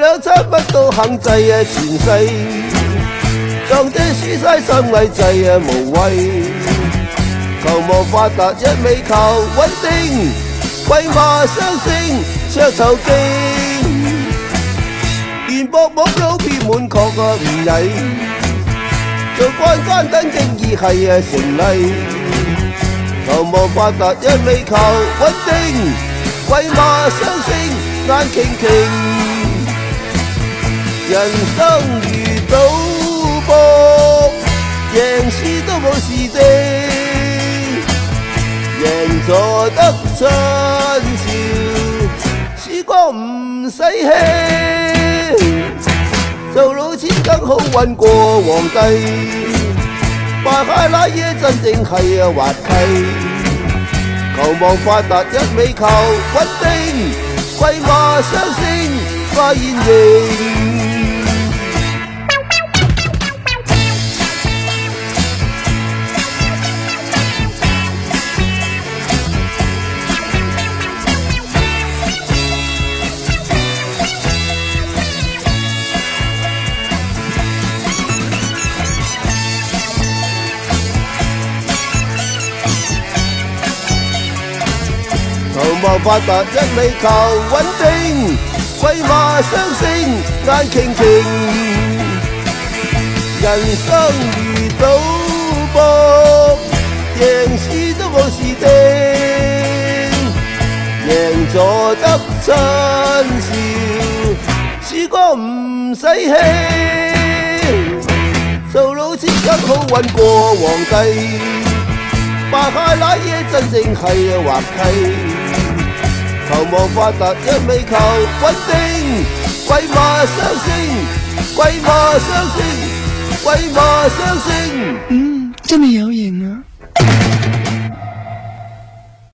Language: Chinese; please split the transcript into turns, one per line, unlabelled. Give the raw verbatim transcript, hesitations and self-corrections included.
兩餐乜都肯制啊，前世當這輸晒心偽制啊，無謂求望發達，一味求穩定，鬼馬雙星雙頭經，原博冇撈偏滿確啊唔曳，做關關等正義係啊成例，求望發達，一味求穩定，鬼馬雙星眼傾傾，人生如賭博，贏輸都冇事的，贏咗得親笑，輸過唔使氣，做老千更好運過皇帝，拜下那嘢真正係啊滑稽，求望發達，一味求穩定，鬼馬雙星花現形。求望發達，一味求穩定，鬼馬雙星眼傾傾，人生如賭博，贏輸都冇事的，贏咗得親笑，輸過唔使氣，做老千更好運過皇帝，拜下那嘢真正係啊滑稽，求望發達，一味求穩定，鬼馬雙星，鬼馬雙星，鬼馬雙星。
嗯，這麼有癮啊！